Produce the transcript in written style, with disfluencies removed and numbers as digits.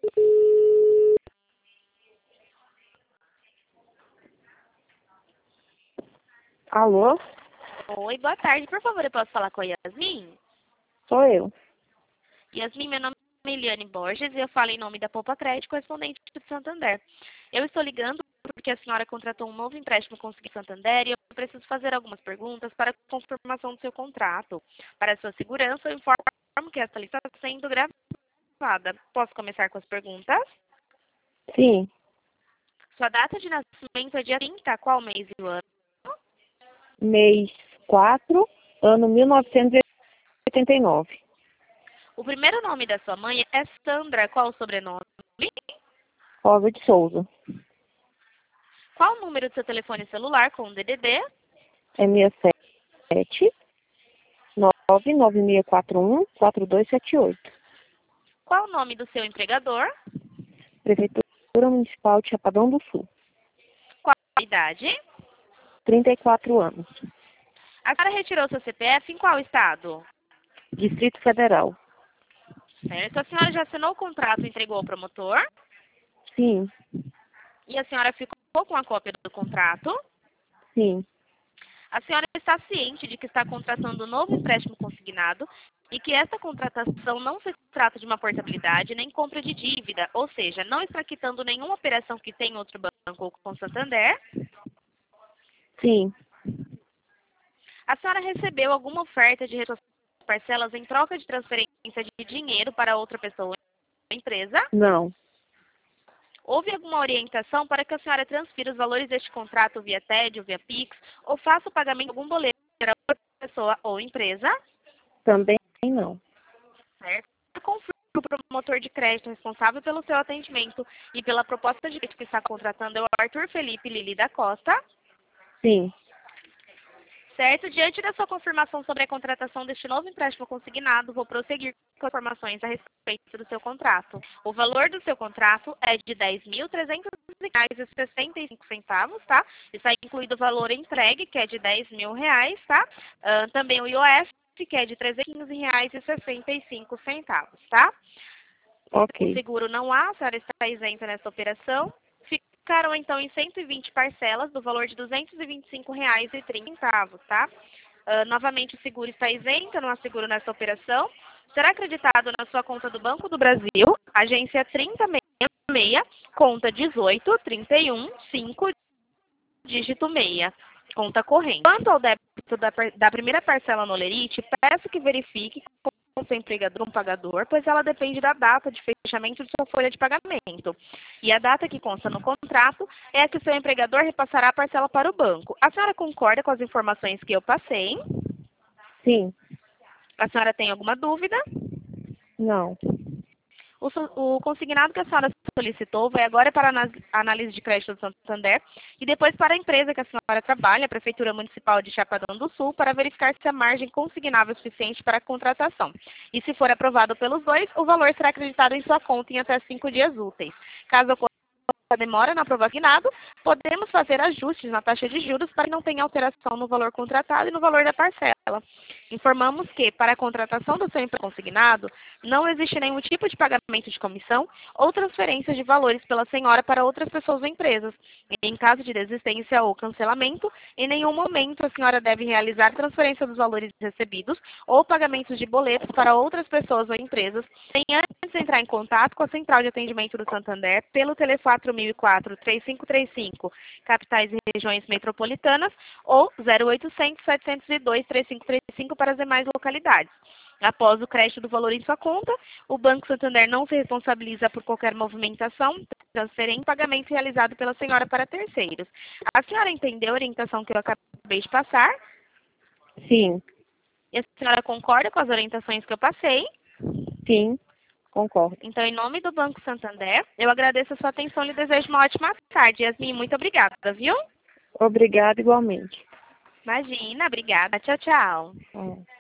Alô? Oi, boa tarde. Por favor, eu posso falar com a Yasmin? Sou eu. Yasmin, meu nome é Eliane Borges e eu falo em nome da Poupa Crédito, correspondente do Santander. Eu estou ligando porque a senhora contratou um novo empréstimo com o Santander e eu preciso fazer algumas perguntas para a confirmação do seu contrato. Para a sua segurança, eu informo que esta lista está sendo gravada. Posso começar com as perguntas? Sim, Sua data de nascimento é dia 30, qual mês e o ano? mês 4, ano 1989. O primeiro nome da sua mãe é Sandra, qual o sobrenome? Rosa de Souza. Qual o número do seu telefone celular com o DDD? É 67 99641 4278. Qual o nome do seu empregador? Prefeitura Municipal de Chapadão do Sul. Qual a idade? 34 anos. A senhora retirou seu CPF em qual estado? Distrito Federal. Certo. A senhora já assinou o contrato e entregou ao promotor? Sim, E a senhora ficou com a cópia do contrato? sim, A senhora está ciente de que está contratando um novo empréstimo consignado e que esta contratação não se trata de uma portabilidade nem compra de dívida, ou seja, não está quitando nenhuma operação que tem em outro banco ou com o Santander? sim. A senhora recebeu alguma oferta de redução de parcelas em troca de transferência de dinheiro para outra pessoa ou empresa? Não, Houve alguma orientação para que a senhora transfira os valores deste contrato via TED ou via Pix ou faça o pagamento de algum boleto para outra pessoa ou empresa? também não. Certo? Confirmo que o promotor de crédito responsável pelo seu atendimento e pela proposta de crédito que está contratando é o Arthur Felipe Lili da Costa. Sim, Certo? Diante da sua confirmação sobre a contratação deste novo empréstimo consignado, vou prosseguir com informações a respeito do seu contrato. O valor do seu contrato é de R$ 10.300,65, tá? Está incluído o valor entregue, que é de R$ 10.000, tá? Também o IOF, que é de R$ 315,65, tá? O ok. seguro não há, a senhora está isenta nessa operação. Ficaram, então, em 120 parcelas, do valor de R$ 225,30, tá? Novamente, o seguro está isento, não há seguro nessa operação. Será acreditado na sua conta do Banco do Brasil, agência 3066, conta 18315, dígito 6, conta corrente. Quanto ao débito da primeira parcela no Olerite, peço que verifique com o seu empregador um pagador, pois ela depende da data de fechamento de sua folha de pagamento. E a data que consta no contrato é a que o seu empregador repassará a parcela para o banco. A senhora concorda com as informações que eu passei? Sim, A senhora tem alguma dúvida? não. O consignado que a senhora solicitou vai agora para a análise de crédito do Santander e depois para a empresa que a senhora trabalha, a Prefeitura Municipal de Chapadão do Sul, para verificar se a margem consignável é suficiente para a contratação. E se for aprovado pelos dois, o valor será acreditado em sua conta em até 5 dias úteis. Caso ocorra demora na aprovação do consignado, podemos fazer ajustes na taxa de juros para que não tenha alteração no valor contratado e no valor da parcela. Informamos que, para a contratação do seu empréstimo consignado, não existe nenhum tipo de pagamento de comissão ou transferência de valores pela senhora para outras pessoas ou empresas. Em caso de desistência ou cancelamento, em nenhum momento a senhora deve realizar transferência dos valores recebidos ou pagamentos de boletos para outras pessoas ou empresas, sem antes entrar em contato com a Central de Atendimento do Santander pelo telefone 4004-3535, capitais e regiões metropolitanas, ou 0800-702-3535 para as demais localidades. Após o crédito do valor em sua conta, o Banco Santander não se responsabiliza por qualquer movimentação, transferência e pagamento realizado pela senhora para terceiros. A senhora entendeu a orientação que eu acabei de passar? Sim, E a senhora concorda com as orientações que eu passei? sim, concordo. Então, em nome do Banco Santander, eu agradeço a sua atenção e lhe desejo uma ótima tarde. Yasmin, muito obrigada, viu? Obrigada igualmente. Imagina, obrigada. Tchau, tchau.